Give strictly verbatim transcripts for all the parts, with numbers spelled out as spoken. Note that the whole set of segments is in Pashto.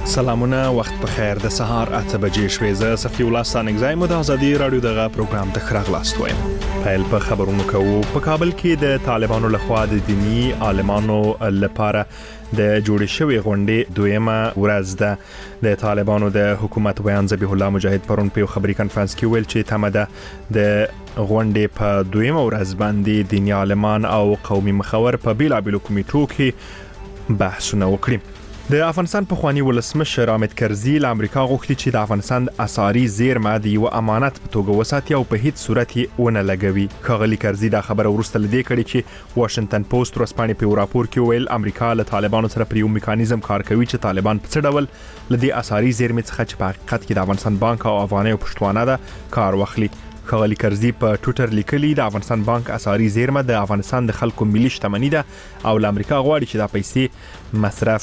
سلامونه، وخت بخیر. د سهار اته بجې شوې. زه صفي الله ستانګزای مو د ازادي رادیو دغه پروګرام ته خراغلاست وایم. پیل په خبرونو کوو. په کابل کې د طالبانو لخوا د دینی عالمانو لپاره د جوړې شوې غونډې دویمه ورځ ده. د طالبانو د حکومت بیان ذبیح الله مجاهد پرون په خبري کانفرنس کې ویل چې تمه ده د غونډې په دویمه ورځ باندې دینی عالمان او قومي مخور په بیلابیلو کمیټو کې بحثونه وکړي. د افغانستان په خواني ولسمشر حامد کرزي له امریکا غوښتي چې د افغانستان اساري زیرمه د یو امانت په توګه وساتي او په هیڅ صورت یې ونه لګوي. ښاغلي کرزي دا خبره ورسته لدی کړي چې واشنگټن پوسټ ورسپانې په راپور کې ویل امریکا له طالبانو سره پر یو میکانیزم کار کوي چې طالبان په څه ډول لدی اساري زیرمه څخه چې په حقیقت کې د افغانستان بانک او افغاني او پښتوانه ده کار واخلي. ښاغلي کرزي په ټوئیټر لیکلي د افغانستان بانک اساري زیرمه د افغانستان د خلکو ملي شتمنۍ ده او له امریکا غواړي چې دا پیسې مصرف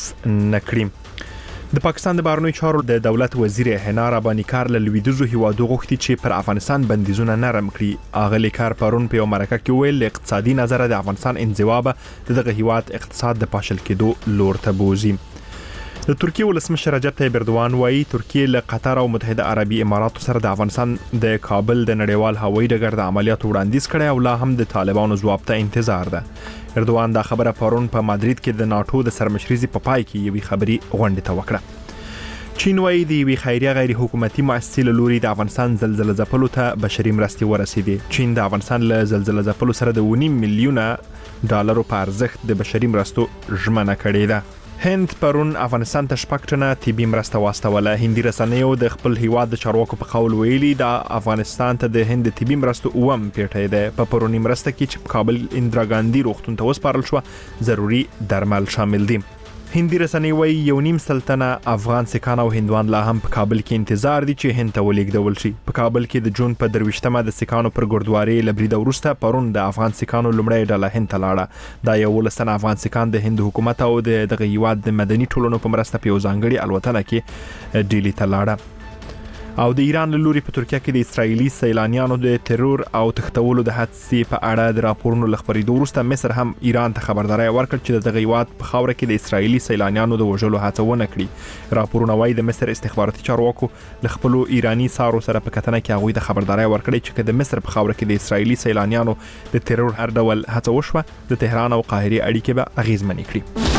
نکړي. د پاکستان د بهرنیو چارو د دولت وزیر حنا رباني کار له لویدیځو هیوادو غوښتي چې پر افغانستان بندیزونه نرم کړي. اغلی کار پرون په مرکه کې ویل له اقتصادي نظر د افغانستان انزوا به دغه هیواد اقتصاد د پاشل کېدو لور ته بوزي. د ترکیه ولسمشر رجب طیب اردوغان وايي ترکیه له قطر او متحده عربي اماراتو سره د افغانستان د کابل د نړیوال هوایي ډګر د عملیاتو وړاندیز کړي او لا هم د طالبانو ځواب ته انتظار ده. اردوغان دا خبره پرون په مادرید کې د ناتو د سرمشريزي په پای کې یوې خبري غونډه ته وکړه. چین وايي د یوې خیریه غیر حکومتي مؤسسې له لوري د افغانستان زلزلې ځپلو ته بشري مرستې ورسېدې. چین د افغانستان له زلزلې ځپلو سره د ونیم میلیونه ډالرو په ارزښت د بشري مرستو ژمنه کړې ده. هند پرون افغانستان ته شپږ ټنه طبي مرسته واستوله. هندي رسنیو د خپل هیواد د چارواکو په قول ویلي د افغانستان ته د هند طبي مرستو اوم پیټه ده. په پرونی مرسته کې چې په کابل اندرا ګاندي روغتون ته وسپارل شو ضروري درمل شامل دي. هندي رسنۍ وایي یو نیم سلطنه افغان سکان او هندوان لا هم په کابل کې انتظار دي چې هند ته ولیږدول شي. په کابل کې د جون په درویشتمه د سکانو پر ګردواري لبرید وروسته پرون د افغان سکانو لومړی ډله هند ته لاړه. دا یو ولسن افغان سکان د هند حکومت او د دغه هیواد د مدني ټولنو په مرسته په یو ځانګړي الوتنه کې ډیلی ته لاړه. او د ایران له لوري په ترکیه کې د اسرایلی سیلانیانو د ترور او تختولو د حادثې په اړه د راپورونو لخبرېدو وروسته مصر هم ایران ته خبرداري ورکړه چې دغه هیواد په خاوره کې د اسرایلی سیلانیانو د وژلو هڅه ونه کړي. راپورونه وايي د مصر استخباراتي چارواکو له خپل ایرانی سارو سره په کتنه کې هغوی د خبرداري ورکړي چې د مصر په خاوره کې د اسرایلی سیلانیانو د ترور هر ډول هڅه وشوه د تهران او قاهره اړیکې به اغیزمنې کړي.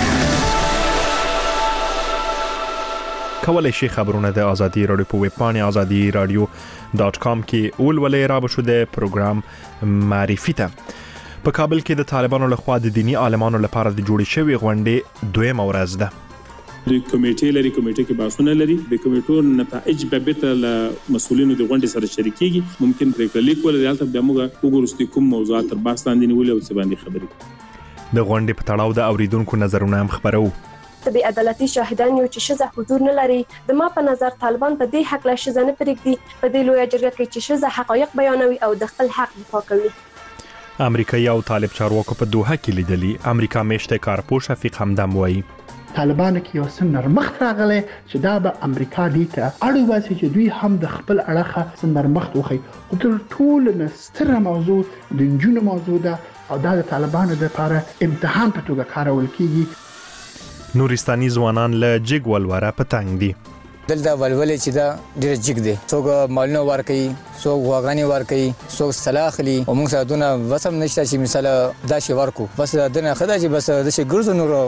کولای شي خبرونه د ازادي رادیو په ویب پاڼه ازادي رادیو ډاټ کام کې اولولې را بشو د پروګرام معرفي ته. په کابل کې د طالبانو لخوا د دینی عالمانو لپاره د جوړې شوې غونډې دویمه ورځ ده. د کمیټې لري کمیټې کې بحثونه لري. د کمیټو نتایج به به له مسؤلینو د غونډې سره شریکيږي. ممکن پرې لیک ولري حالت به موږ وګورئ کوم موضوعات تر بحث لاندې نیولې او څه باندې خبرې. د غونډې په تړاو د اوریدونکو نظرونه هم خبرو. د بی عدالتي شاهدان یو چې شزه حضور نه لري. د ما په نظر طالبان په دې حق له شزه نه پرېږدي. په دې لوی جرګه کې چې شزه حقایق بیانوي او د خپل حق دفاع کوي. امریکایي او طالب چارواکو په دوحه کې لیدلي. امریکا میشته کارپوه شفیق همدم وایي طالبان کې یو څه نرمښت راغلی چې دا به امریکا دې ته اړ وباسي چې دوی هم د خپل اړخه څه نرمښت وښیي. خو تر ټولو نه ستره موضوع د نجونو موضوع ده او دا د طالبانو دپاره امتحان په توګه کارول کېږي. نورستاني ځوانان له جګ ولوره په تنګ دي. دلته ولولې چې دا ډېر جګ دي. څوک مالونه ورکوي، څوک غواګانې ورکوي، څوک سلا اخلي او موږ سره دونه وسم نشته چې مثلا دا شی ورکو. بس دنه خدای چې بس د شي ګرځو نورو.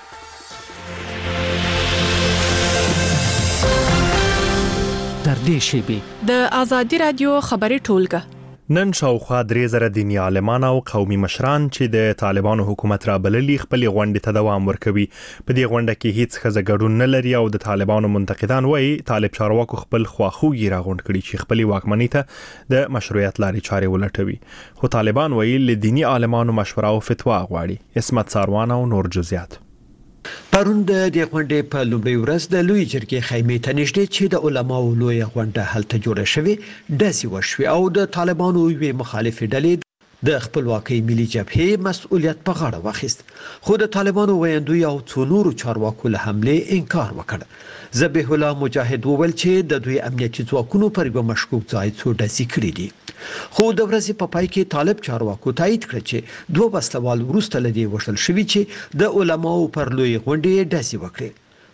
در دې شیبه د ازادي رادیو خبري ټولګه نن شاوخوا درې زره دینی عالمان او قومي مشران چې د طالبانو حکومت را بللي خپل غونډې ته دوام ورکوي. په دې غونډه کې هیڅ ښځه ګډون نه لري او د طالبانو منتقدان وایي طالب چارواکو خپل خواخوږي راغونډ کړي چې خپل واکمنۍ ته د مشروعیت لارې چارې ولټوي. خو طالبان وایي له دینی عالمانو مشوره او فتوا غواړي. اسمت ساروان او نور جزئیات. پرون د دې غونډې په لومړۍ ورځ د لوی جرګې خیمې ته نږدې چې د علماو لوی غونډه هلته جوړه شوې داسې وشوې او د طالبانو یوې مخالفې ډلې د خپلواکۍ ملي جبهې مسؤلیت په غاړه واخیست. خو د طالبانو ویاندوی او څو نورو چارواکو له حملې انکار وکړ. ذبیح الله مجاهد وویل چې د دوی امنیتي ځواکونو پر یو مشکوک ځای څو ډزې کړې دي. خو د ورځې په پای کې طالب چارواکو تایید کړ چې دوه وسلوال وروسته لدی وشل شوی چې د علماو پر لوی غونډې ډزې وکړي.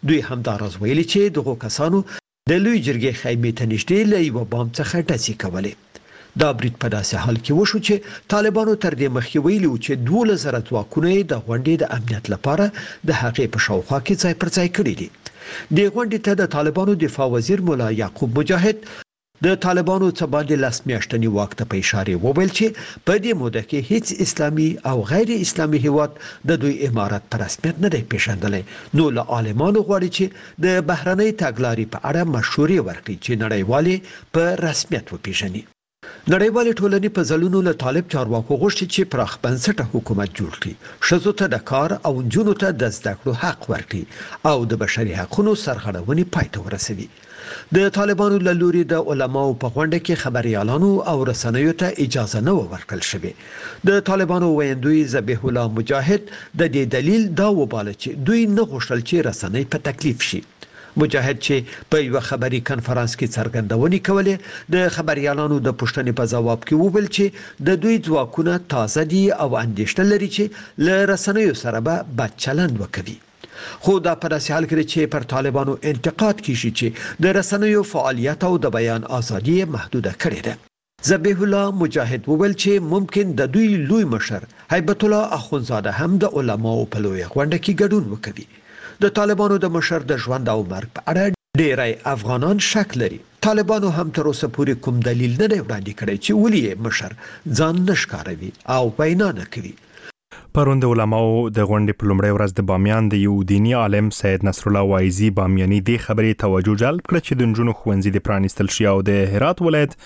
دوی همداراز ویلي چې دغه کسانو د لوی جرګې خیمې ته نږدې له یوه بام څخه ډزې کولې. دا برید په داسې حال کې وشو چې طالبانو تر دې مخکې ویلي و چې دولس زره ځواکونه یې د غونډې د امنیت لپاره د هغې په شاوخوا کې ځای پر ځای کړي دي. د غونډې ته د طالبانو دفاع وزیر مولا یعقوب مجاهد د طالبانو څخه باندې لاس میاشتنی وخت په اشاره وویل چې په دې موده کې هیڅ اسلامي او غیر اسلامي هیواد د دوی امارت پر رسمیت نه دی پیژندلی. نو له عالمانو غواړي چې د بهرنۍ تګلارې په اړه مشورې ورکړي چې نړیوالې په رسمیت وپیژني. نړیوالې ټولنې په ځلونو له طالب چارواکو غوښتي چې پراخ بنسټه حکومت جوړ کړي، ښځو ته د کار او نجونو ته د زده کړو حق ورکړي او د بشري حقوقو سرغړونې پای ته ورسوي. د طالبانو له لوري د علماو په غونډه کې خبريالانو او رسنیو ته اجازه نه ورکړل شوې. د طالبانو ویندوی ذبیح الله مجاهد د دې دلیل دا وباله چې دوی نه غوښتل چې رسنۍ په تکلیف شي. مجاهد چې په یو خبري کانفرنس کې څرګندونې کولې د خبريالانو د پوښتنې په جواب کې وویل چې د دوی ځواکونه تازه دي او اندېښنه لري چې له رسنیو سره به بد چلند وکړي. خو دا په داسې حال کې چې پر طالبانو انتقاد کیږي چې د رسنیو فعالیت او د بیان ازادي محدوده کړې ده. ذبیح الله مجاهد وویل چې ممکن د دوی لوی مشر هیبت الله اخونزاده هم د علماو په لوی غونډه کې ګډون وکړي. د طالبانو د مشر د ژوند او مرګ په اړه ډیری افغانان شک لري. طالبانو هم تر اوسه پورې کوم دلیل نه دی وړاندې کړی چې ولې مشر ځان نشکاروي او وینا نه کوي. پرون د علماو د غونډې په لومړۍ ورځ د بامیان د یو دینی عالم سید نصر الله وایزي بامیاني د خبرې توجه جلب کړ چې د نجونو ښوونځي د پرانیستل شي او د هرات ولایت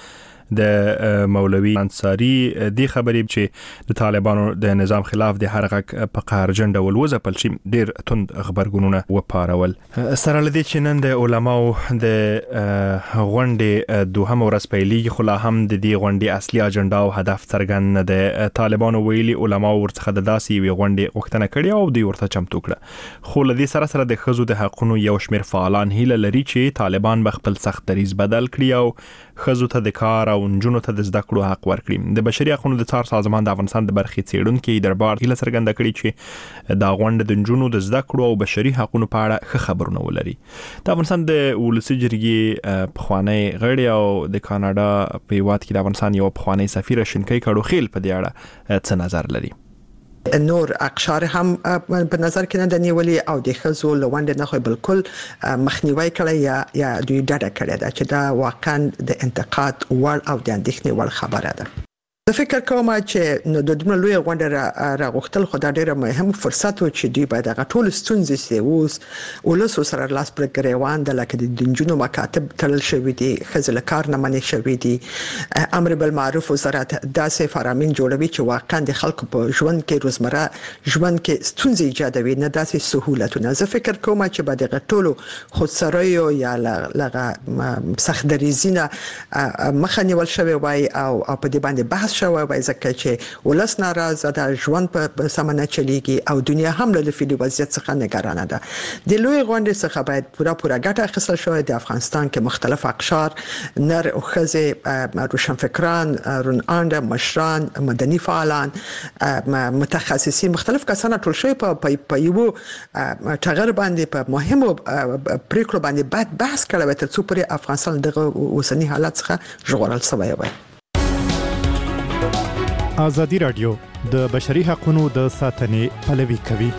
د مولوي انصاری د خبرې چې د طالبانو د نظام خلاف د حرکت په قهرجن ډول وځپل شي ډیر توند خبرګونونه وپارول. سره لدی چې نن د علماو د غونډې دوهم ورځ پیلېږي خو لا هم د دې غونډې اصلي اجنډا او هدف څرګند نه دی. طالبانو ویلي علماو ورڅخه د داسې یوې غونډې غوښتنه کړې او دوی ورته چمتو کړه. خو له دې سره سره د ښځو د حقونو یو شمېر فعالان هیله لري چې طالبان به خپل سخت دریځ بدل کړي او ښځو ته د کار او نجونو ته د زده کړو حق ورکړي. د بشري حقوقو د څار سازمان د افغانستان د برخې څېړونکي دربار هیله څرګنده کړې چې دا غونډه د نجونو د زده کړو او بشري حقوقو په اړه ښه خبرونه ولري. د افغانستان د ولسي جرګې پخوانی غړي او د کاناډا په هیواد کې د افغانستان یو پخوانی سفیر شینکۍ کډوخیل په دې اړه څه نظر لري؟ نور اقشار هم په نظر کې نه د نیولې او د ښځو لوند نه خو بالکل مخنیوي کړی یا یا دوی ډډه کړې ده چې دا واقعا د انتقاد وړ او د اندېښنې وړ خبره ده. زه فکر کوم چې نو د دومره لوی غونډه راغوښتل خو دا ډیره مهم فرصت و چې دوی باید هغه ټول ستونزې چې اوس ولس سره لاس پر ګریوان د لکه د نجونو مکاتب تړل شوي دي، ښځې له کار نه منع شوي دي، امر بالمعروف وزارت داسې فرامین جوړوي چې واقعا د خلکو په ژوند کې روزمره ژوند کې ستونزې ایجادوي نه داسې سهولتونه. زه فکر کوم چې باید هغه ټولو خودسریو یا لغه سخت دریځونه مخه نیول شوی وای او په دې باندې بحث شوی وای ځکه چې ولس ناراضه ده، ژوند په سمه نه چلیږي او دنیا هم له فعلي وضعیت څخه نگرانه ده. د لوی غونډې څخه باید پوره پوره ګټه اخیستل شوی. د افغانستان کې مختلف اقشار، نر او ښځې، روشنفکران، رونانده، مشران، مدني فعالان، متخصصین، مختلف کسان ټول شوی په یو ټغر باندې په مهمو پریکړو باندې باید بحث کړی تر څو پورې افغانستان دغه اوسنی حالت څخه ژغورل شوی وي. ازادي رادیو د بشري حقوقو د ساتنې پلوي کوي.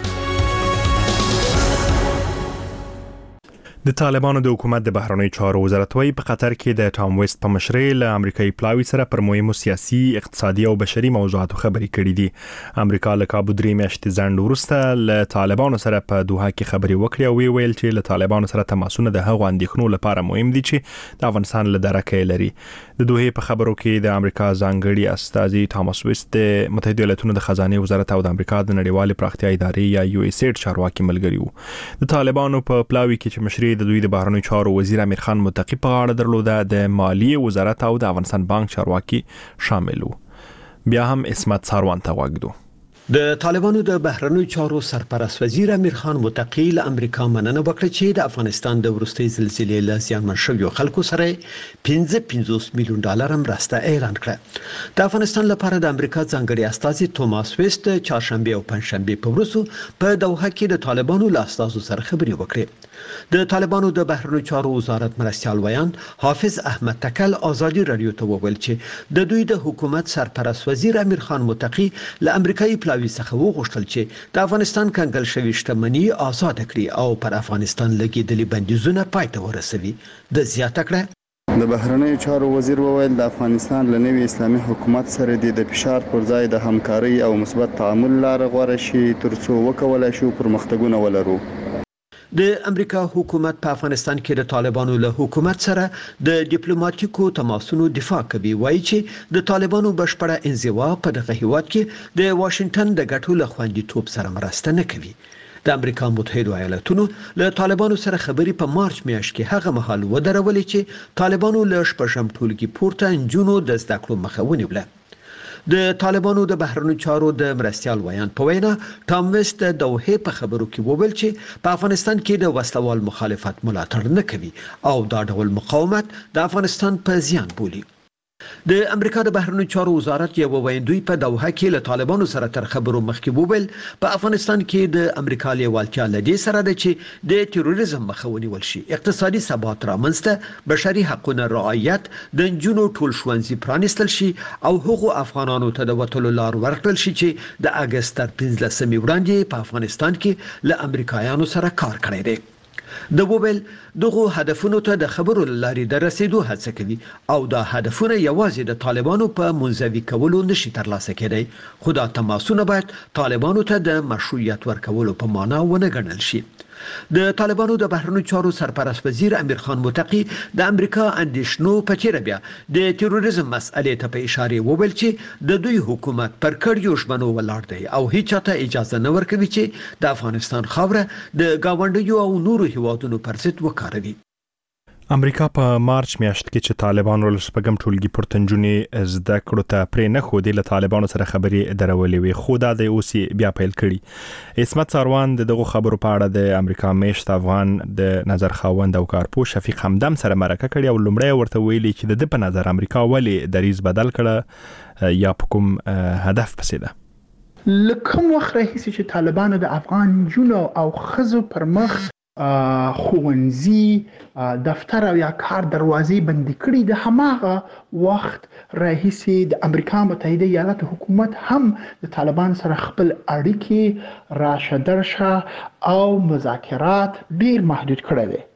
د طالبانو د حکومت د بهرنیو چارو وزارت وايي په قطر کې د ټام ویست په مشرۍ له امریکایي پلاوي سره پر مهمو سیاسي، اقتصادي او بشري موضوعاتو خبرې کړې دي. امریکا له کابو درې میاشتې ځنډ وروسته له طالبانو سره په دوحه کې خبرې وکړې او ویل چې له طالبانو سره تماسونه د هغو اندېښنو لپاره مهم دي چې د افغانستان له درکه لري. د دوحې په خبرو کې د امریکا ځانګړي استازي ټاماس ویست د متحده ایالاتونو د خزانه وزارت او د امریکا د نړیوال پراختیا ادارې یا یو ایس ایډ چارواکي ملګري وو. د طالبانو په پلاوي کې چې مشري د دوی د بهرنیو چارو وزیر امیر خان متقی په غاړه درلوده، د مالیې وزارت او د افغانستان بانک چارواکي شامل وو. بیا هم اسمت ساروان ته وګدو. د طالبانو د بهرنیو چارو سرپرست وزیر امیر خان متقی له امریکا مننه وکړه چې د افغانستان د وروستۍ زلزلې له زیانمن شویو خلکو سره پنځه پنځوس میلیون ډالر مرسته اعلان کړه. د افغانستان لپاره د امریکا ځانګړي استازي توماس ویست چهارشنبه او پنځشنبه په ورځو په دوحه کې د طالبانو له استازو سره خبرې وکړې. د طالبانو د بهرنیو چارو وزارت مرستیال ویان حافظ احمد تکل ازادي رادیو ته وویل چې د دوی د حکومت سرپرست وزیر امیر خان متقی له امریکایي پلاوي څخه وغوښتل چې د افغانستان کنګل شوی شتمنۍ آزاد کړي او پر افغانستان لګیدلي بندیزونه پای ته ورسوي. د زیاته کړه د بهرنیو چارو وزیر وویل د افغانستان له نوي اسلامي حکومت سره د فشار پر ځای د همکاري او مثبت تعامل لاره غوړه شي ترڅو وکولای شو پرمختګونه ولرو. د امریکا حکومت په افغانستان کې د طالبانو له حکومت سره د ډیپلوماټیکو تماسونو دفاع کوي. وایي چې د طالبانو بشپړه انزوا په دغه هیواد کې د واشنگټن د ګټو له خوندیتوب سره مرسته نه کوي. د امریکا متحده ایالاتونو له طالبانو سره خبري په مارچ میاشت کې هغه مهال ودرولې چې طالبانو له شپږم ټولګي پورته انجونو د زده کړو مخه ونیوله. د طالبانو د بهرنیو چارو د مرستیال ویان په وینا ټام ویسټ د دوحه په خبرو کې وویل چې په افغانستان کې د وسلوال مخالفت ملاتړ نه کوي او دا ډول مقاومت د افغانستان په زیان بولي. د امریکا د بهرنیو چارو وزارت یو ویندوی په دوحه کې له طالبانو سره تر خبرو مخکې وویل په افغانستان کې د امریکا لیوالتیا لدی سره د چې د تروریزم مخه ونیول شي، اقتصادي ثبات رامنځته، بشري حقوقو رعایت، د جنونو ټول ښوونځي پرانیستل شي او هغو افغانانو ته د وټلو لار ورکړل شي چې د اگست تر پنځلسمې وړاندې په افغانستان کې له امریکایانو سره کار کړی دی. د وویل دغه هدفونو ته د خبرو لاري د رسیدو هڅه کوي او دا هدفونه یوازې د طالبانو په منځوي کولو نشي ترلاسه کېدای، خو دا تماسونه باید طالبانو ته د مشروعیت ورکولو په معنا ونه ګڼل شي. د طالبانو د بهرنیو چارو سرپرست وزیر امیر خان متقی د امریکا اندیشنو په چیرې بیا د تروریزم مسئلې ته په اشاره وویل چې د دوی حکومت پر کړیو ژمنو ولاړ دی او هیڅ ته اجازه نه ورکوي چې د افغانستان خاوره د گاونډیو او نورو هیوادونو پر ضد وکاروي. امریکا په مارچ میاشت کې چې طالبانو له شپږم ټولګي پورتنجونې زده کړو ته پرې نه خو د طالبانو سره خبرې درولې وي، خو دا د اوسي بیا پیل کړي. اسمت ساروان دغه خبرو په اړه د امریکا میشت افغان د نظر خاوند او کارپو شفیق همدم سره مرکه کړې او لومړی ورته ویلي چې د په نظر امریکا ولی دریز بدل کړه یا په کوم هدف پسې ده. لکه وخت راهیسې چې طالبانو د افغان جنو او خزو پر مخ خوونځي دفتر او یا کار دروازې بندي کړي، د هماغه وخت راهیسې د امریکا متحده ایالات حکومت هم د طالبان سره خپل اړیکې راشه درشه او مذاکرات ډیر محدود کړي دي.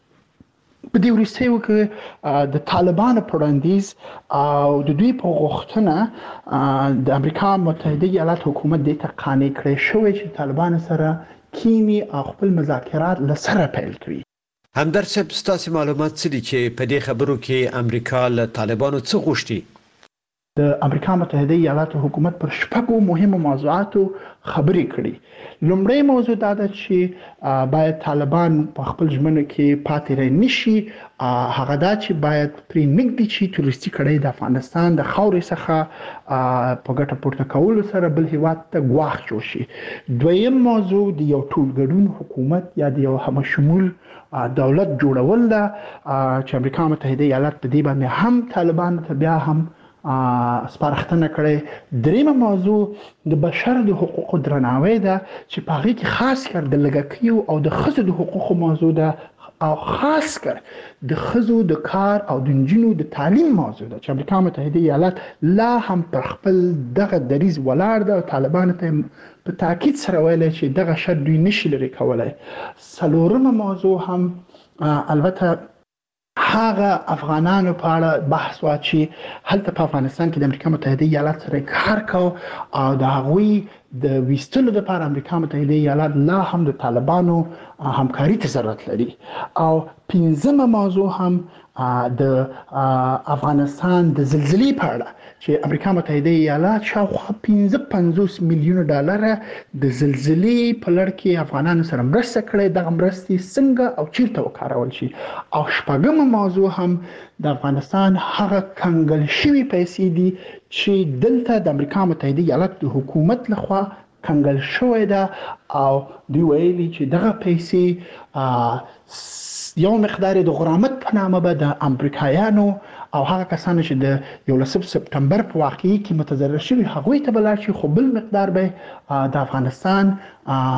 په دې وروستیو کې د طالبانو پر وړاندیز او د دوی په غوښتنه د امریکا متحده ایالات حکومت د ته قانع کړی شوی چې طالبان سره کینی او خپل مذاکرات لسره پیل کړي. همدرد صاحب ستاسو معلومات څه دي چې په دې خبرو کې امریکا له طالبانو څه غوښتي؟ د امریکا متحده ایالات حکومت پر شپږو مهمو موضوعاتو خبرې کړي. لومړی موضوع دا ده چې باید طالبان په خپل ژمنه کې پاتې رانه نشي، هغه دا چې باید پرې نږدې چې تورستي کړي د افغانستان د خاورې څخه په ګټه پورته کولو سره بل هیواد ته ګواښ جوړ شي. دویم موضوع د یو ټولګډون حکومت یا د یو همشمول دولت جوړول ده چې امریکا متحده ایالات په دې باندې هم طالبان ته بیا هم سپارښتنه کړې. دریمه موضوع د بشر د حقوقو درناوی ده چې په هغه کې خاص کر د لږکیو او د ښځو د حقوقو موضوع ده او خاص کر د ښځو د کار او د نجونو د تعلیم موضوع ده چې امریکا متحده ایالات لا هم پر خپل دغه دریز ولاړ ده او طالبان ته په تاکید سره ویلي چې دغه شرط دوی نشي لري کولای. څلورمه موضوع هم البته هغه افغانانو په اړه بحث وا چې هلته په افغانستان کې د امریکا متحده ایالات سره کار کو او د هغوی د ویستلو لپاره امریکا متحده ایالات لا هم د طالبانو همکاري ته ضرورت لري. او پنځمه موضوع هم د افغانستان د زلزلې په اړه چې امریکا متحده ایالات شاوخوا پنځه پنځوس میلیون ډالر د زلزلې په لړ کې افغانانو سره مرسته کړې، دغه مرستې څنګه او چیرته وکارول شي. او شپږمه موضوع هم د افغانستان هغه کنګل شوی پیسې دي چې دلته د امریکا متحده ایالات د حکومت لخوا کنګل شوی ده او دوی ویلي چې دغه پیسې یو مقدار د غرامت په نامه به د امریکایانو او هغه کسانو چې د یولسم سپتمبر په واقعي کې متضرر شوي هغوی ته بلار شي، خو بل مقدار به د افغانستان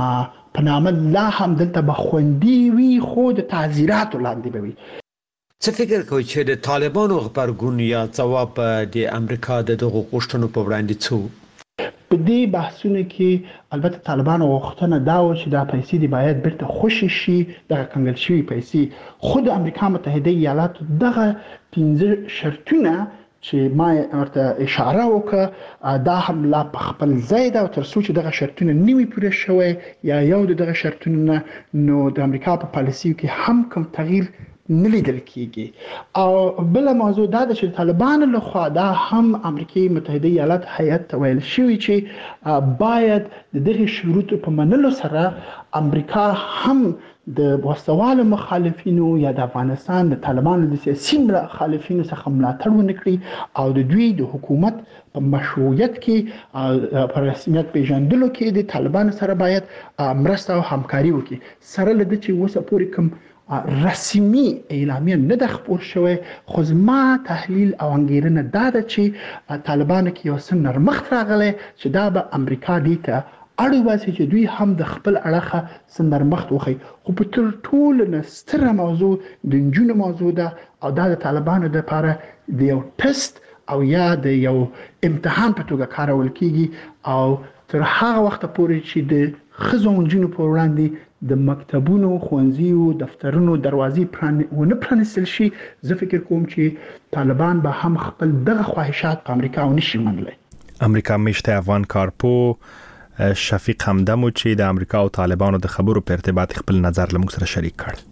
په نامه لا هم دلته به خوندي وي خو د تعزیراتو لاندې به وي. څه فکر کوئ چې د طالبانو غبرګون یا ځواب د امریکا د دغو غوښتنو په وړاندې څه؟ په دې بحثونو کې البته طالبانو غوښتنه دا و چې دا پیسې د باید بیرته خوشي شي، دغه کنګل شوي پیسې. خو د امریکا متحده ایالاتو دغه پنځه شرطونه چې ما ورته اشاره وکړه دا هم لا په خپل ځای ده، او تر څو چې دغه شرطونه نوي پوره شوی یا یو د دغه شرطونه نو د امریکا په پالیسیو کې هم کوم تغییر نه لیدل کیږي. او بل موضوع دا ده چې طالبان له خوا دا هم امریکای متحده ایالات هیئت ته ویل شوی چې باید د دغه شروطو په منلو سره امریکا هم د وسوال مخالفینو یا د افغانستان د طالبانو د سیاسي مخالفینو څخه ملاتړ ونه کړي او د دوی د حکومت په مشروعیت کې په رسمیت پیژندلو کې د طالبانو سره باید مرسته او همکاري وکړي. سره له دې چې اوسه پورې کوم رسمي اعلامیه نه ده خپور شوی، خو زما تحلیل او انګیرنه دا ده چې طالبانو کې یو څه نرمښت راغلی چې دا به امریکا دې ته اړ وباسي چې دوی هم د خپل اړخه څه نرمښت وښیي. خو په تر ټولو نه ستره موضوع د نجونو موضوع ده او دا د طالبانو دپاره د یو ټست او یا د یو امتحان په توګه کارول کیږي او تر هغه وخته پورې چې د ښځو او نجونو په وړاندې د مکتبونو، ښوونځیو، دفترونو دروازې ونه پرانیستل شي، زه فکر کوم چې طالبان به هم خپل دغه خواهشات په امریکا ونه شي منلی. امریکا میشته افغان کارپو شفیق همدمو چې د امریکا او طالبانو د خبرو په ارتباط خپل نظر له موږ سره شریک کړ.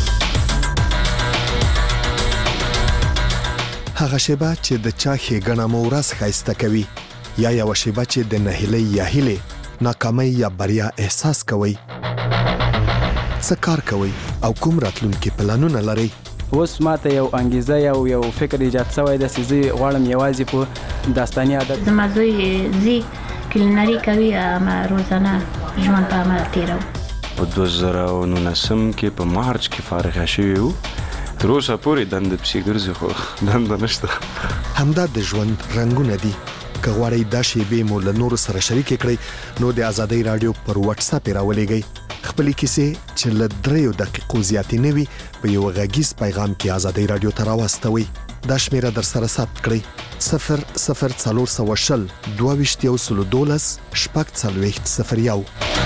هغه شیبه چې د چا ښېګڼه مو ورځ ښایسته کوي یا یوه شیبه چې د نهیلۍ یا هیلې ناکامۍ یا بریا احساس کوئ، څه کار کوئ او کوم راتلونکي پلانونه لرئ؟ اوس ماته یو انګیزه یا یو فکر ایجاد شوی ده چې زه غواړم یوازې په داستاني عادت زما زوی زی کلینري کوي اما روزانه ژوند په عمل تیرو. په دوه زره او نولسم کې په مارچ کې فارغ شوی وو، تر اوسه پورې دنده پسې ګرځي خو دنده نشته. همدا د ژوند رنګونه دي. که غواړئ دا شیبې مو له نورو سره شریکې کړئ نو د ازادۍ راډیو پر واتس اپ یې راولېږئ. خپلې کیسې چې له دریو دقیقو زیاتې نه وي په یو غږیز پیغام کې ازادۍ راډیو ته راواستوئ. دا شمیره در سره ثبت کړئ: صفر صفر څلور سوه شل دوه ویشت یو سلو دولس شپږ څلوېښت صفر یو.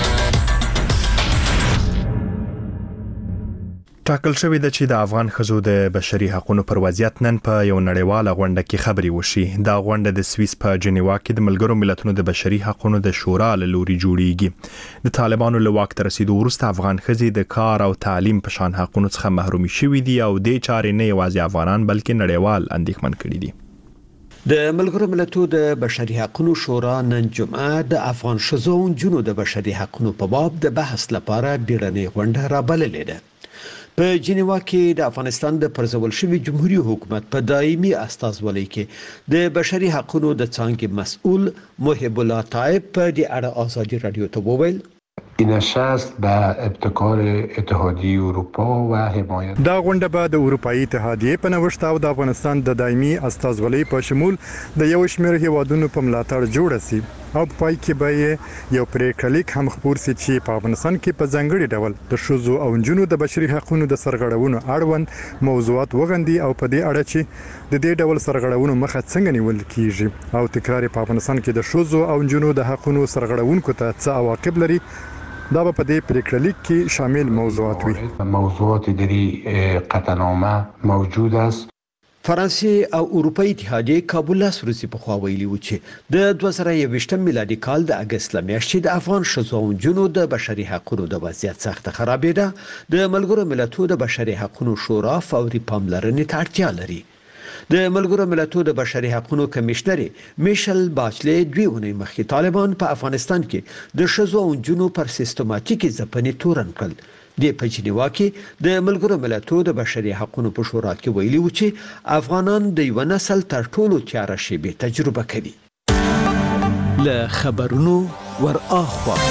ټاکل شوې ده چې د افغان ښځو د بشري حقوقو پر وضعیت نن په یو نړیواله غونډه کې خبرې وشي. دا غونډه د سویس په جنیوا کې د ملګرو ملتونو د بشري حقوقو د شورا له لوري جوړیږي. د طالبانو له واک ته رسیدو وروسته افغان ښځې د کار او تعلیم په شان حقوقو څخه محرومي شوي دي او د چارې نه یوازې افغانان بلکې نړیوال اندېښمن کړي دي. د ملګرو ملتونو د بشري حقوقو شورا نن جمعه د افغان ښځو او نجونو د بشري حقوقو په باب د بحث لپاره بیړنۍ غونډه رابللې ده. په جنیوا کې د افغانستان د پرځول شوي جمهوریت حکومت په دایمي استازولۍ کې د بشري حقوقو د څانګې مسؤل محب الله طایب په دې اړه ازادي رادیو ته وویل: این نشست به ابتکار اتحادیه اروپا و حمایت دا غونډه به د اروپאי اتحادیه په نوښت او د افغانستان د دایمي استازولۍ په شمول د یو شمېر هیوادونو په ملاتړ جوړه سي او په پای کې به یو پریکړه لیک هم خپور سي چې په افغانستان کې په ځانګړي ډول د ښځو او نجونو د بشري حقوقو د سرغړونو اړوند موضوعات وغندي او په دې اړه چې د دې ډول سرغړونو مخه څنګه نیول کیږي او تکرار په افغانستان کې د ښځو او نجونو د حقوقو سرغړونکو ته څه عواقب لري. دا په دې پریکړه لیک کې شامل موضوعات وي. موضوعات دری قطعنامه موجود است. فرانسې او اروپאי اتحادیه کابل سروسي په خوا ویلي و چې د دوه زره یوویشتم میلادي کال د اگست لمیاشتې د افغان ښځو او نجونو د بشري حقوقو د وضعیت سخت خرابېده د ملګرو ملتونو د بشري حقوقو شورا فوري پاملرنې ته اړتیا لري. د ملګرو ملتونو د بشري حقوقو کمشنر میشل باچلې دوی ونې مخکې طالبان په افغانستان کې د ښځو او نجونو پر سیستماتیکي ځپنې تورن کړل. د په جنیوا کې د ملګرو ملتونو د بشري حقوقو په شورا کې ویلي و چې افغانان د یو نسل تر ټولو تیاره شیبې تجربه کوي. له خبرونو ور اخوا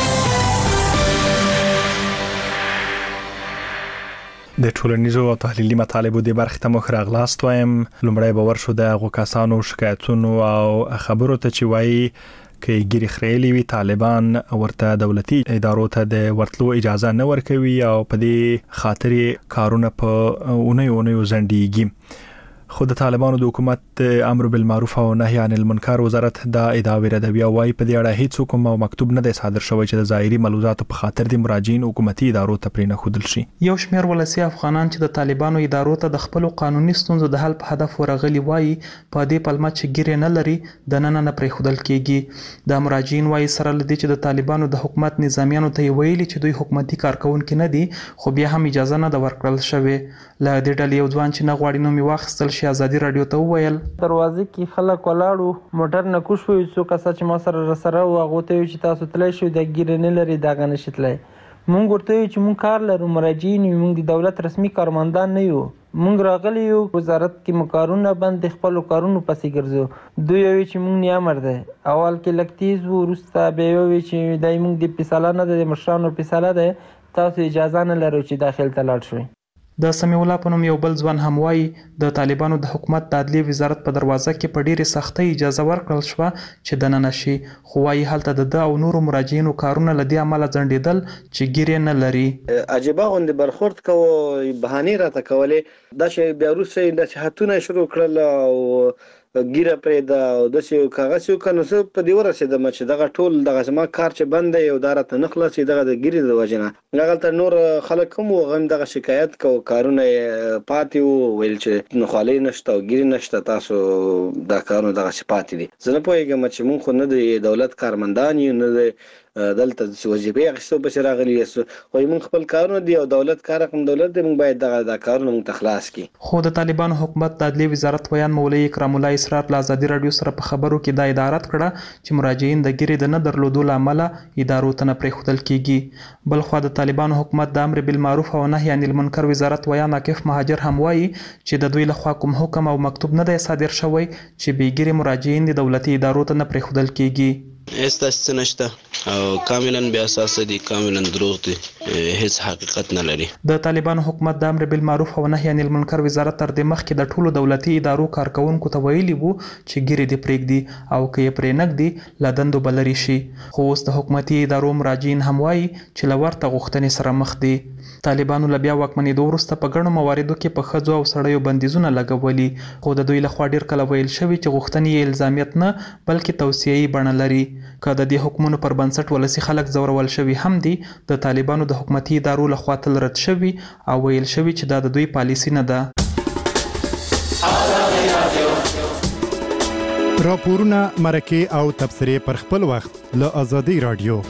د ټولنیزو او تحلیلي مطالبو د برخې ته مخ راغلاست وایم. لومړی به ورشو د هغو کسانو شکایتونو او خبرو ته چې وایي کې ګيري خړېلې وي طالبان ورته دولتي ادارو ته د ورتلو اجازه نه ورکوي او په دې خاطر کارونه په اونۍ اونۍ زندګي خود طالبانو د حکومت امر بالمعروف او نهي عن المنکر وزارت دا ادعا ردوی او وايي په دې اړه هیڅ کوم مکتوب نه دی صادر شوی چې د ظاهري ملوزاتو په خاطر د مراجعین حکومتي ادارو ته پرې نه خودل شي. یو شمېر ولسی افغانان چې د طالبانو ادارو ته د خپل قانوني ستونزو د حل په هدف ورغلي وایي په دې پلمه چې ګیره نه لري د نن نه پرې خودل کیږي. د مراجعین وایي سره لدی چې د طالبانو د حکومت نظامیانو ته ویلي چې دوی حکومتي کارکونکو نه دي خو بیا هم اجازه نه د ورکړل شوی. له دې ډلې یو ځوان چې نه غواړي نو می واخستل شي ازادي رادیو ته وویل دروازه کې خلک ولاړو موټر نه کوش وي څو کسه چې ما سره سره او هغه ته چې تاسو تلای شو د ګیرې نه لري دا غنه شتلای مونږ ورته چې مونږ کار لرو مراجعین مونږ د دولت رسمي کارمندان نه یو مونږ راغلی یو وزارت کې مکارونه باندې خپل کارونو پسې ګرځو دوی وی چې مونږ نه امر ده اول کې لکتیز ورسته به وی چې دای مونږ د فیصله نه د مشرانو فیصله ده تاسو اجازه نه لرو چې داخل ته لاړ شئ. د سمیع الله په نوم یو بل ځوان هم وایي د طالبانو د حکومت د عدلیې وزارت په دروازه کې په ډېرې سختۍ اجازه ورکړل شوه چې دننه شي خو وایي هلته د ده او نورو مراجعینو کارونه له دې امله ځنډېدل چې ګیرې نه لري. عجیبه غوندې برخورد کوو بهانې راته کولې دا چې بیا وروسته نصیحتونه شروع کړل او ګیره پرې دا او داسې کاغذ یو کنه زه په دې ورسېدم چې دغه ټول دغه زما کار چې بند دی او دا راته نه خلاصي دغه د ګیرې د وجې نه هغلته نور خلک هم وو هم دغه شکایت کوو کارونه یې پاتې وو ویل چې نخوالۍ نشته او ګیرې نشته تاسو دا کارونه دغسې پاتې دي. زه نه پوهېږم چې مونږ خو نه د دولت کارمندان یو نه د دلته د وظیفې اخیستو پسې راغلي یاستو خو موږ خپل کارونه دي او دولت کار کوم دولت دی موږ باید دغه د کارونه موږ ته خلاص کړي. خو د طالبانو حکومت د عدلیې وزارت ویان مولوي اکرام الله اسرار له ازادي رادیو سره په خبرو کې دا ادارت کړه چې مراجعین د ګیرې د نه درلودو له امله ادارو ته نه پرېښودل کیږي. بل خوا د طالبانو حکومت د امر بالمعروف او نهي عن المنکر وزارت ویان عاکف مهاجر هم وایي چې د دوی لخوا کوم حکم او مکتوب نه دی صادر شوی چې بې ګیرې مراجعین د دولتي ادارو ته نه پرېښودل کیږي. استاس نشته او کاملا بیا اساس دي کاملا دروغ دي هیڅ حقیقت نه لري. د طالبانو حکومت د امر بالمعروف او نهي عن المنکر وزارت تر دې مخکې د ټولو دولتي ادارو کارکونکو ته ویلي وو چې ګیرې دې پرېږدي او که یې پرې نږدي له دندو به لرې شي خو اوس د حکومتي ادارو مراجعین هم وایي چې له ورته غوښتنې سره مخ دي. طالبانو له بیا واکمنېدو وروسته په ګڼو مواردو کې په ښځو او سړیو بندیزونه لګولي خو د دوی لخوا ډېر کله ویل شوي چې غوښتنې یې الزامیت نه بلکې توصیه‌یي بڼه لري. که د دې حکمونو پر بنسټ ولسي خلک ځورول شوي هم دي د طالبانو د حکومتي ادارو لخوا تل رد شوي او ویل شوي چې دا د دوی پالیسي نه ده. راپورونه مرکه او تبصرې پر خپل وخت له ازادي رادیو.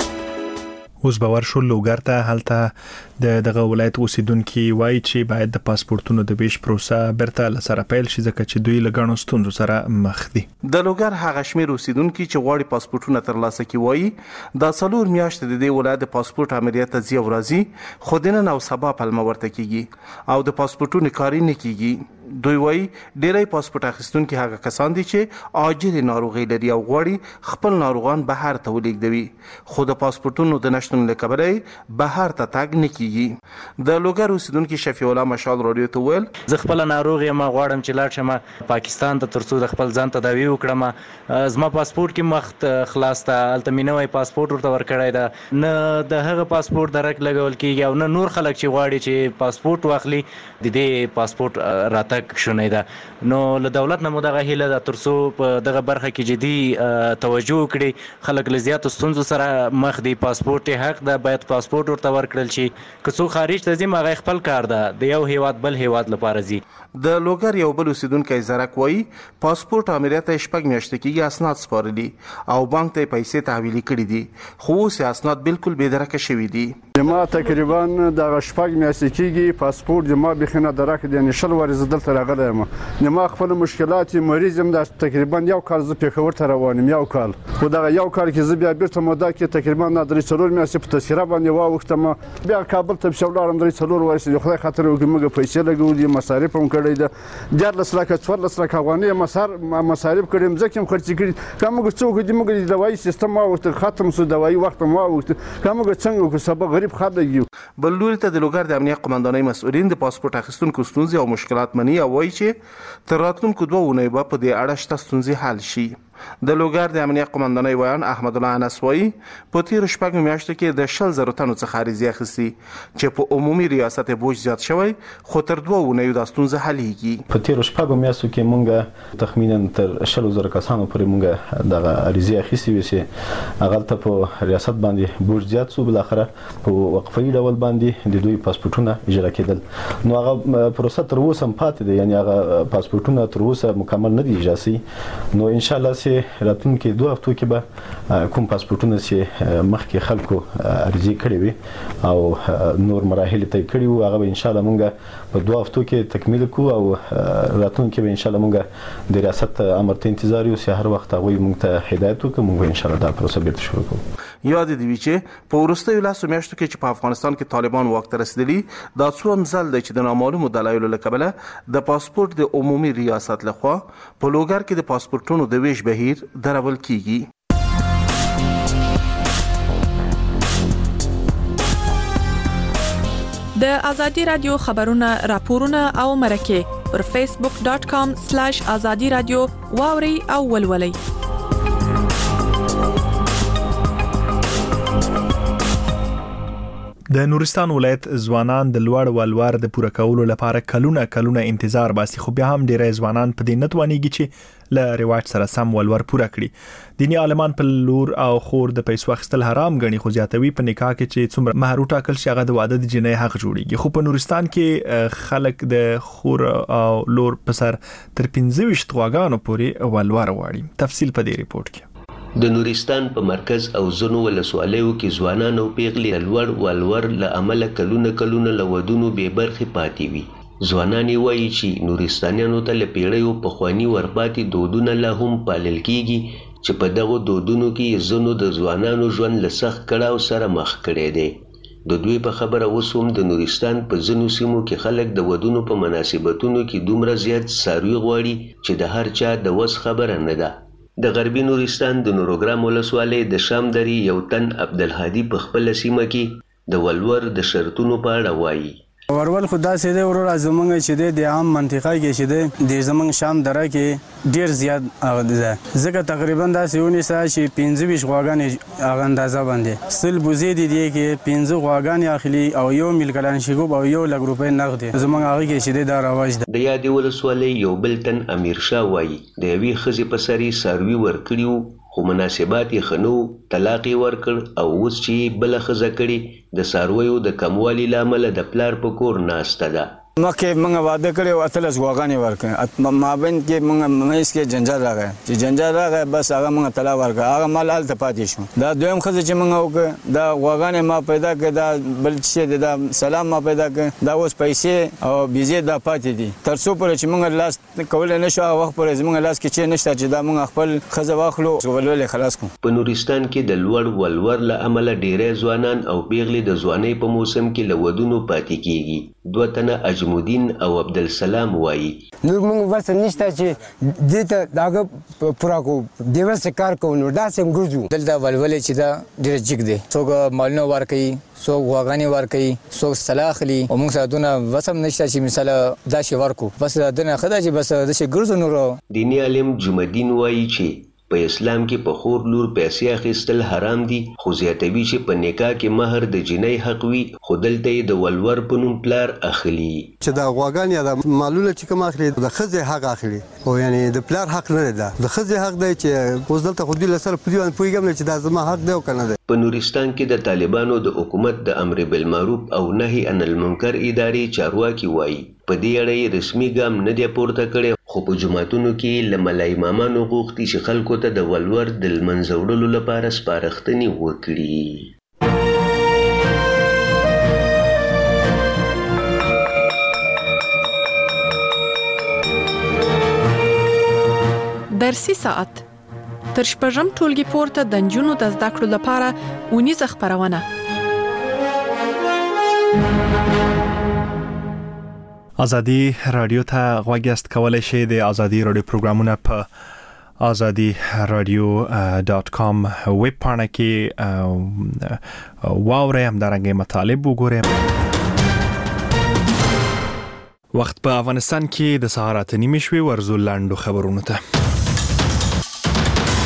اوس باور شو لوګر ته هلته د دغه ولایت اوسیدونکو وایي چې باید د پاسپورتونو د ویش پروسه برته لسره پیل شي ځکه چې دوی لګڼو ستونزو سره مخ دي. د لوګر هغه شمیر اوسیدونکو چې غواړي پاسپورتونه ترلاسه کړي وایي د څلور میاشتې د دې ولایت د پاسپورت عملیات ته ځي او راځي خو د نن او سبا پلمه ورته کیږي او د پاسپورتونو کاری نه کیږي. دوی وایي ډېری پاسپورت اخیستونکو هغه کسان دي چې عاجل ناروغي لري او غواړي خپل ناروغان بهر ته ولیږدوي خو د پاسپورتونو د نشتون له کبله بهر ته تګ نه کیږي. د لوګر اوسیدونکو شفیع الله مشال رادیو ته ویل زه خپل ناروغ یم غواړم چې لاړ شم پاکستان ته ترڅو د خپل ځان تداوی وکړم زما پاسپورت کې مخت خلاص ته الته مینوي پاسپورت ورته ورکړای دا نه د هغه پاسپورت درک لګول کیږي او نه نور خلک چې غواړي چې پاسپورت واخلي د دې پاسپورت راته شونه ده نو له دولت نه مو دغه هیله ده ترڅو په دغه برخه کې جدي توجه وکړي خلک له زیاتو ستونزو سره مخ دي پاسپورت حق ده باید پاسپورت ورته ورکړل شي که څو خارج ته ځي هغه خپل کار ده د یو هیواد بل هیواد لپاره ځي. د لوګر یو بل اوسیدونکی زرک وایي پاسپورت امریت شپږ میاشتې کېږي اسناد سپارلي او بانک ته پیسې تحویل کړي دي خو اوس اسناد بالکل بې درکه شوي دي. ما تقریبا د شپږ میاشتې کېږي پاسپورت ما بخینه درکه دي نشل ورز دلته راغلی یم نو ما خپل مشکلات مریض یم د تقریبا یو کال ز پیښور ته روان یم یو کال خو دا یو کال کې ز بیا بیرته مودا کې تقریبا نه درې څلور میاشتې په تذکره باندې واوښتم بیا کابل ته شولارم درې څلور ورسې خدای خاطر وګمګه پیسې لګولې مصارف هم کړی ده ډېر لس لکه څوار لس لکه افغانۍ مصار مصارف کړم ځکه هم خرڅ کړي که موږ څوک دي موږ د دوايي سیستم واوښت ختم سو دوايي وخت مو واوښت که موږ څنګه کو سبا غریب خلک یو. بل لوري ته د لوګر د امنیت قومندانۍ مسؤلین د پاسپورت اخیستونکو ستونزې او مشکلات مني او وایي چې تر راتلونکو دوه اونۍ به په دې اړه شته ستونزې حل شي. د لوګر د امنیت قومندانۍ ویان احمد الله انسوایی په تیر شپږ میاشتو کې د شل زره تنو څخه عریضې اخیستي چې په عمومي ریاست بوج زیات شوی خو تر دوه اونیو د ستونزه حلېږي. په تیر شپږ میاشتو کې مونږ تخمینا تر شل زره کسانو پورې مونږ دغه عریضې اخیستي وي چې هغه ته په ریاست باندې بوج زیات سو، بل اخره په وقفي ډول باندې د دوی پاسپورتونه اجرا کېدل. نو هغه پروسه تر اوسه هم پاتې ده، یعنی هغه پاسپورتونه تر اوسه مکمل نه دي اجرا سي. نو ان شاء الله سي راتلونکي دوه هفتو کې به کوم پاسپورتونه سي مخکې خلکو عرضي کړي وي او نور مراحل طی کړي وو، هغه به ان شاء الله مونږ په دوه هفتو کې تکمیل کوو او راتلونکي به ان شاء الله مونږ د ریاست امر ته انتظار یو، چې هر وخت هغه مونږ ته هدایت وکړي، مونږ ان شاء الله دا پروسه بیرته شروع کوو. یاد دی چې په وروستیو لاسو میاشتو کې چې په افغانستان کې طالبان واک ته رسیدلي، دا څو مزل دی چې د نامعلومو دلایلو له کبله د پاسپورت د عمومي ریاست لخوا په لوګر کې د پاسپورتونو د ویش بهیر درول کیږي. د ازادي رادیو خبرونه، راپورونه او مرکه پر فیسبوک ډاٹ کام سلیش ازادي رادیو واوري او ولولئ. د نورستان ولایت ځوانان د لوړ ولور د پوره کولو لپاره کلونه کلونه انتظار باسي، خو بیا هم ډیری ځوانان په دې نه توانېږي چې له رواج سره سم ولور پوره کړي. دیني عالمان په لور او خور د پیسو اخیستل حرام ګڼي، خو زیاتوي په نکاح کې چې څومره مهر وټاکل شي هغه د واده د جنۍ حق جوړیږي. خو په نورستان کې خلک د خور او لور په سر تر پنځه ویشت غواګانو پورې ولور غواړي. تفصیل په دې ریپورت کې. د نورستان په مرکز او زنو ولسوالیو کې ځوانان او پیغلې لوړ ولور له امله کلونه کلونه له ودونو بې برخې پاتې وي. ځوانان وایي چې نورستانیانو ته له پیړیو پخواني ورپاتې دودونه لا هم پالل کیږي چې په دغو دودونو کې زنو د ځوانانو ژوند له سخت کړاو سره مخ کړی دی. د دوی په خبره اوس هم د نورستان په ځینو سیمو کې خلک د ودونو په مناسبتونو کې دومره زیات څاروي غواړي چې د هر چا د وس خبره نه ده. د غربي نورستان د نوروګرام ولسوالۍ د شام درې یو تن عبدالهادي په خپله سیمه کې د ولور د شرطونو په اړه وایي. ورول خو داسې دی وروره زمونږ چې دی د عام منطقه کې چې دی د زمونږ شام دره کې ډېر زیات هغه ده، ځکه تقریبا داسې ونیسه چې پنځه ویشت غواګانې هغه اندازه باندې سل بوزې دي دی کې پنځه غواګانې اخلي او یو میل کلانشیکوب او یو لک روپۍ نغد دی. زمونږ هغه کې چې دی دا رواج ده. د یادې ولسوالۍ یو بل تن امیر شاه وایي د یوې ښځې په سر یې څاروي ورکړي وو، خو مناسبات یې ښه نه وو، طلاق یې ورکړ او اوس چې بله ښځه کړې د څارویو د کموالي له امله د پلار په کور ناسته ده. مخکې موږ واده کړی و اتلس غواګانې ورکړې، مابین کې موږ منځ کې جنجال راغی، چې جنجال راغی بس هغه موږ طلاق ورکړ، هغه مال هلته پاتې شو. دا دویم ښځه چې موږ وکړه دا غواګانې ما پیدا کړې، دا بل څه دی دا سلام ما پیدا کړ، دا اوس پیسې او بیزې دا پاتې دي. تر څو پورې چې موږ لاس کولی نه شو هغه وخت پورې زموږ لاس کې چې نشته چې دا موږ خپل ښځه واخلو ولول یې خلاص کړو. په نورستان کې د لوړ ولور له امله ډیری ځوانان او پیغلې د ځوانۍ په موسم کې له ودونو پاتې کیږي. دوه تنه اجمودین او عبدالسلام وایي نور موږ ورته نشته چې دې ته دغه پوره کوو، دې ورسې کار کوو، نو داسې هم ګرځو. دلته ولولې چې دا ډېره جګ دی، څوک مالونه ورکوي، څوک غواګانې ورکوي، څوک سلا اخلي او موږ سره دونه وس هم نشته چې مثاله داسې ورکو، بس دنه ښه ده چې بس داسې ګرځو. نور دیني عالم جمعدین وایي چې په اسلام کې په خور لور پیسې اخیستل حرام دي، خو زیاتوي چې په نکاح کې مهر د جنۍ حق وي، خو دلته یې د ولور په نوم پلار اخلي. چې د غواګانې یا د مالونه چې کوم اخلي د ښځې حق اخلي، خو یعنی د پلار حق نه دی. د ښځې حق دی چې اوس دلته خو دوی له سره په دې باندې پوهېږم نه چې دا زما حق دی او که نه دی. په نورستان کې د طالبانو د حکومت د امر بالمعروف او نهي عن المنکر ادارې چارواکي وایي په دې اړه یې رسمي ګام نه دی پورته کړی، خو په جوماتونو کې له ملا امامانو غوښتي چې خلکو ته د ولور د لمنځه وړلو لپاره سپارښتنې وکړي. درسي ساعت تر شپږم ټولګي پورته د نجونو د زده کړو لپاره اونیزه خپرونه. ازادي رادیو ته غوږ یاست، کولی شئ د ازادي رادیو پروګرامونه په ازادي رادیو ډاٹ کام ویب پاڼه کې واورئ، همدارنګه مطالب وګورئ. وخت په افغانستان کې د سهار اته نیمې شوې، ورزو لاندو خبرونو ته.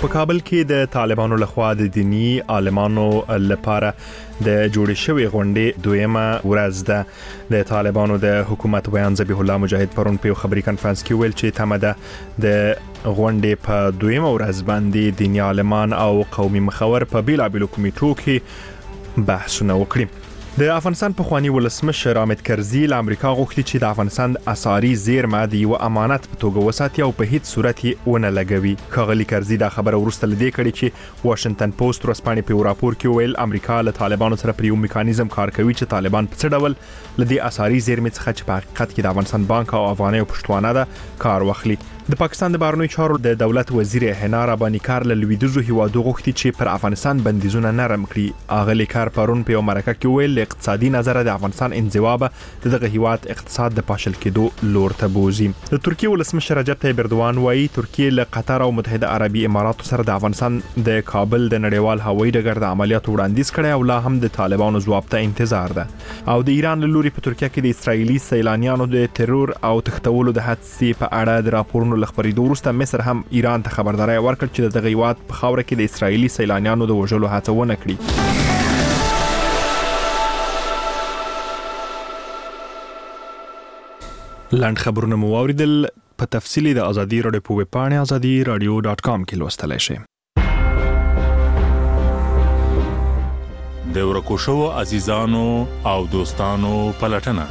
په کابل کې د طالبانو لخوا د دینی عالمانو لپاره د جوړې شوې غونډې دویمه ورځ ده. د طالبانو د حکومت بیان ذبیح الله مجاهد پرون په خبري کانفرنس کې ویل چې تمه ده د غونډې په دویمه ورځ باندې دینی عالمان او قومي مخور په بیلابیلو کمیټو کې بحثونه وکړي. د افغانستان په خواني ولسمشر حامد کرزي له امریکا غوښتي چې د افغانستان اساري زیرمه د یو امانت په توګه وساتي او په هیڅ صورت یې ونه لګوي. ښاغلي کرزي دا خبره ورسته لدی کړي چې واشنگټن پوسټ ورسپانې په راپور کې ویل امریکا له طالبانو سره پر یو میکانیزم کار کوي چې طالبان په څه ډول لدی اساري زیرمه څخه چې په حقیقت کې د افغانستان بانک او افغاني پښتوانه ده کار واخلي. د پاکستان د بهرنیو چارو د دولت وزیر حنا رباني کار له لویدیځو هیوادو غوښتي چې پر افغانستان بندیزونه نرم کړي. اغلی کار پرون په مرکه کې ویل اقتصادي نظر د افغانستان انزوا به دغه هیواد اقتصاد د پاشل کېدو لور ته بوزي. د ترکیه ولسمشر رجب طیب اردوان وایي ترکیه له قطر او متحده عربي اماراتو سره د افغانستان د کابل د نړیوال هوایي ډګر د عملیاتو وړاندیز کړی او لا هم د طالبانو ځواب ته انتظار ده. او د ایران له لوري په ترکیه کې د اسرایلی سیلانیانو د ترور او تښتولو د حادثې په اړه د راپورونو لخبرېدو وروسته مصر هم ایران ته خبرداري ورکړه چې دغه هیواد په خاوره کې د اسرایلی سیلانیانو د وژلو هڅه ونه کړي. لاند خبرونه مو واوریدل. په تفصیلی د ازادي رادیو په ویب پاڼه ازادي رادیو ډاټ کام کې لوستلی شئ. د ورکو شوو عزیزانو او دوستانو پلټنه.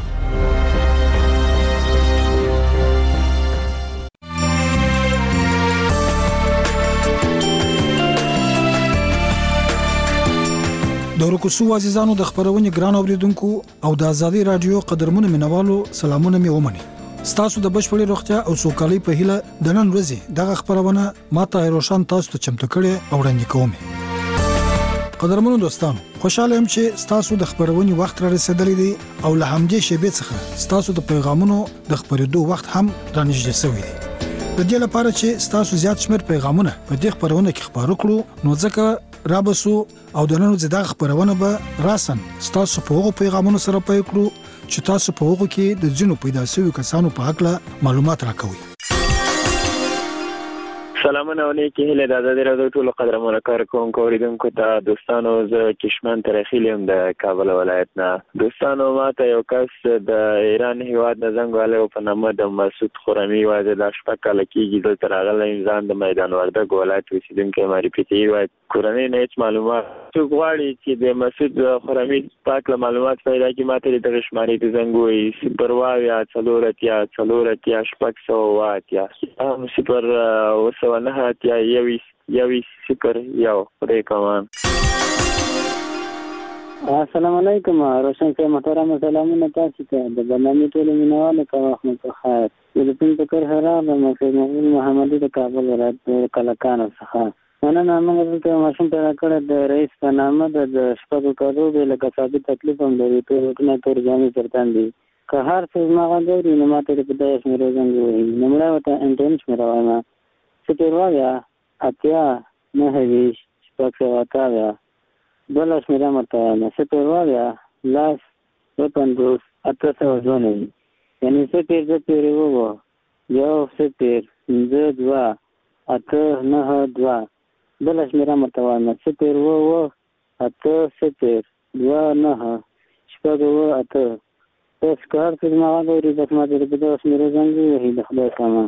د ورکو شوو عزیزانو د خبرونې ګران اوریدونکو او د ازادي رادیو قدرمنو مینوالو سلامونه مې ومني. ستاسو د بشپړې روغتیا او سوکالۍ په هیله د نن ورځې دغه خبرونه ماته روشن تاسو ته چمتو کړي او وړاندې کوم. قدرمنو دوستانو خوشاله يم چې ستاسو د خبرونې وخت را رسیدلی دی او له همدې شیبې څخه ستاسو د پیغامونو د خبرېدو وخت هم رانږدې شوی دی. د دې لپاره چې ستاسو زیات شمېر پیغامونه په دې خبرونه کې خبرو کړو نو ځکه رابسو او د نن ورځې دغه خبرونه به راسن ستاسو په هغو پیغامونو سره پیل کړو چې تاسو په هغو کې د ځینو پیدا شویو کسانو په اړه معلومات راکوي. سلامونه علیکم هله د ازادي رادیو ټول قدرمنو کارکونکو اوریدونکو ته دوستانو زه کشمن ترخیلم د کابل ولایت نه. دوستانو ماته یو کس د ایران هیواد نه زنګ والو په نامه د مسعود خرمی واځي د شپه کال کېږي د ترغله انسان د میدان وردګ ولایت اوسیدونکو معرفي وای کورنۍ نه هیڅ معلومات څو غواړي چې د مسعود خرمی پاک معلومات پیدا کی ماته د شمارې د زنګوي سپر وایا څلورتیا څلورتیا شپږ سو واتیا هم سپر وسو نه هاتیا یوي یوي سپر یو خدای کوم. السلام علیکم روشن سے محترم سلامونه تاسو ته د برنامه ټول مینواله کوم په خیر د پین تکر حرام محمد محمد د کابل ولایت کلکان څخه نن موږ ته ماشوم پیدا کړ د رئیس په نامه د شپږ کارو د لکه ثابت تکلیف هم لري ټول کنه تور ځامي ترتان دي که هر څه ما غوړي نو ماته په دایښ مې روزن وي نو مړه وته انټنس مې راوړم ستوروایا اتیا نه هیڅ شپږ واتایا بلش مې رامته نه ستوروایا لاس وپندوس اته سو ځونه یعنی څه تیر څه تیر وو یو څه تیر زه دوا اته نه دوا بلش مې رامته نه څه تیر وو اته څه تیر دوا نه شپږ وو اته اوس کار څه ما غوړي بس ما دې په داس مې روزن وي د خدای سامان.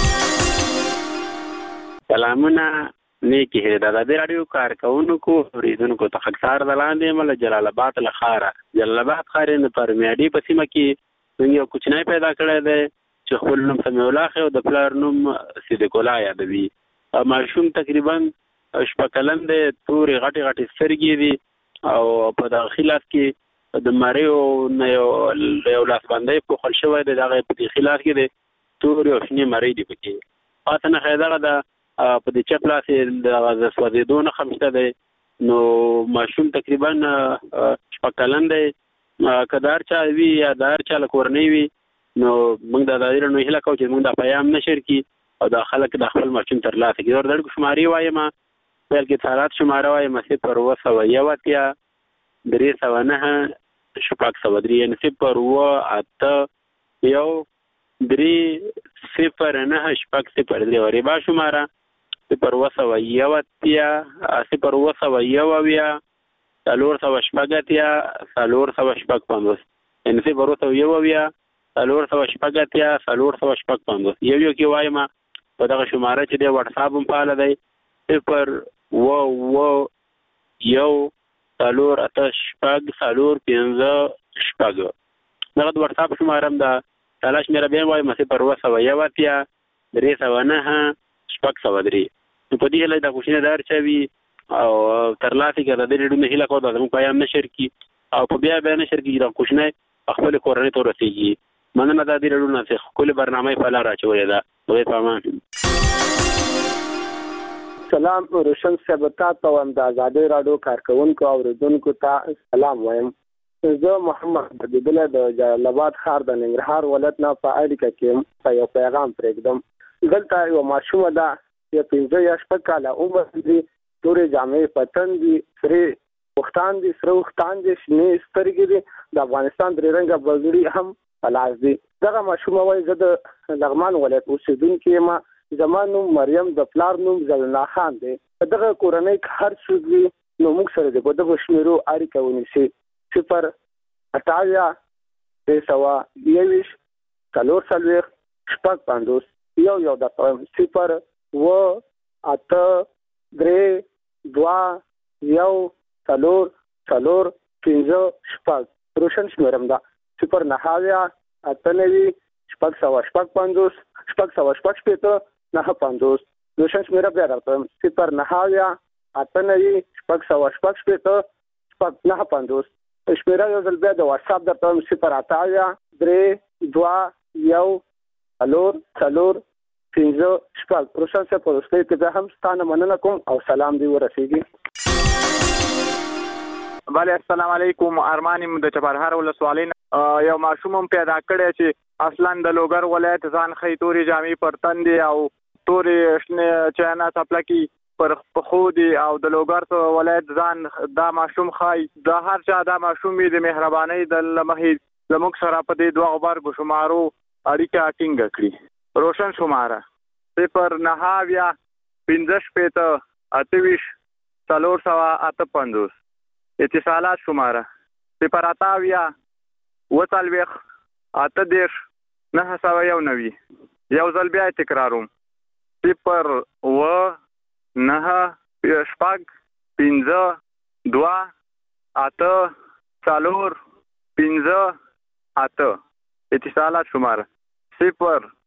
سلامونه نیکی هره د ازادي رادیو کارکونکو اوریدونکو ته خکسار دلاندې مل جلال آباد لخاره جلال آباد خارې نه پر میادي په سیمه کې څنګه یو کوچنی پیدا کړی دی چې خپل نوم سمیع الله خو د پلار نوم صدیق الله یادوي. ماشوم تقریبا شپږ کلن دی تورې غټې غټې سترګې دي او په داخله کې د مریو نه یو لاس باندې په خل شوی دی دغه په داخله کې دی تورې او شنې مری دي پکې پاتې نه خیدغه د په دې چپ لاس د سوځېدو نه خمسته دی نو ماشوم تقریبا شپږ کلن دی که دار چا وي یا دار چا له کورنۍ وي نو موږ د ازادي رادیو هیله کوو چې موږ د پیام نشر کړي او د خلک د خپل ماشوم ترلاسه کړي. د دړکو شمارې وایم بلکې اتصالات شماره وایم صفر اوه سوه یو اتیا درې سوه نهه شپږ سوه درې یعنې صفر اوه اته یو درې صفر نهه شپږ صفر درې ریبا شماره صفر اوه سوه یو اتیا صفر اوه سوه یو اویا څلور سوه شپږ اتیا څلور سوه شپږ پنځوس یعنې صفر اوه سوه یو اویا څلور سوه شپږ اتیا څلور سوه شپږ پنځوس یو یو کې وایم په دغه شماره چې دی وټساپ هم فعاله دی صفر اوه اوه یو څلور اته شپږ څلور پنځه شپږ دغه د وټساپ شماره هم ده. تاله شمېره بیا وایم صفر اوه سوه یو اتیا درې سوه نهه شپږ سوه درې. نو په دې هیله دا کوچنی د هر چا وي او ترلاسه کړه د دې ډېرونه هیله کوو دا زموږ پیام نشر کړي او په بیا بیا نشر کړي دا کوچنی خپل کورنۍ ته ورسېږي. مننه دا دې ډېرونه چې ښکلې برنامه په لاره اچولې ده. خدای په امان. سلام روشن صاحب ته وایم د ازادۍ راډیو کارکونکو او اوریدونکو ته سلام وایم. زه محمد بدیدله د جلال آباد ښار د ننګرهار ولایت نه په اړیکه کې یو پیغام پرېږدم. دلته یو ماشومه ده چې پنځه یا شپږ کاله عمر لري، تورې جامې په تن دي، سرې وختان دي، سره وختان دي، شنې سترګې دي، د افغانستان درې رنګه بګړي هم په لاس دي. دغه ماشومه وایي زه د لغمان ولایت اوسېدونکی یم، زما نوم مریم، د پلار نوم زلنا خان دی. په دغه کورنۍ کې هر څوک وي نو موږ سره د په دغو شمېرو اړیکه ونیسي. صفر اټاویا درې سوه یوویشت څلور څلوېښت شپږ پنځوس یو یو درته وایم صفر اوه اته درې دوه یو څلور څلور پنځه شپږ روشن شمېرم ده. صفر نهه اویا اته نوي شپږ سوه شپږ پنځوس شپږ سوه شپږ شپېته نهه پنځوس روشن شمېره بیا درته وایم صفر نهه اویا اته نوي شپږ سوه شپږ شپېته شپږ نهه پنځوس. شمېره یو ځل بیا د واتساپ درته وایم صفر اته اویا درې دوه یو څلور څلور پنځه شپږ. روشن صاحب په وروستۍ کې زه هم ستا نه مننه کوم او سلام دې ورسېږي. بله السلام علیکم. ارمان یم د چپرهار ولسوالۍ نه. یو ماشوم هم پیدا کړی چې اصلا د لوګر ولایت ځان ښیي، تورې جامې پر تن دي او تورې شنې چاینا څپلکي پر پښو دي او د لوګر ولایت ځان دا ماشوم ښایي. د هر چا دا ماشوم وي د مهربانۍ د مخې زموږ سره په دې دوه غبرګو شمارو اړیکه ټینګه کړي. روشن شماره صفر نهه اویا پنځه شپېته اته ویشت څلور سوه اته پنځوس. اتصالات شماره صفر اته اویا اوه څلوېښت اته دېرش نهه سوه یو نوي. یو ځل بیا تکراروم صفر اوه نهه شپږ پنځه دوه اته څلور پنځه اته. اتصالات شماره صفر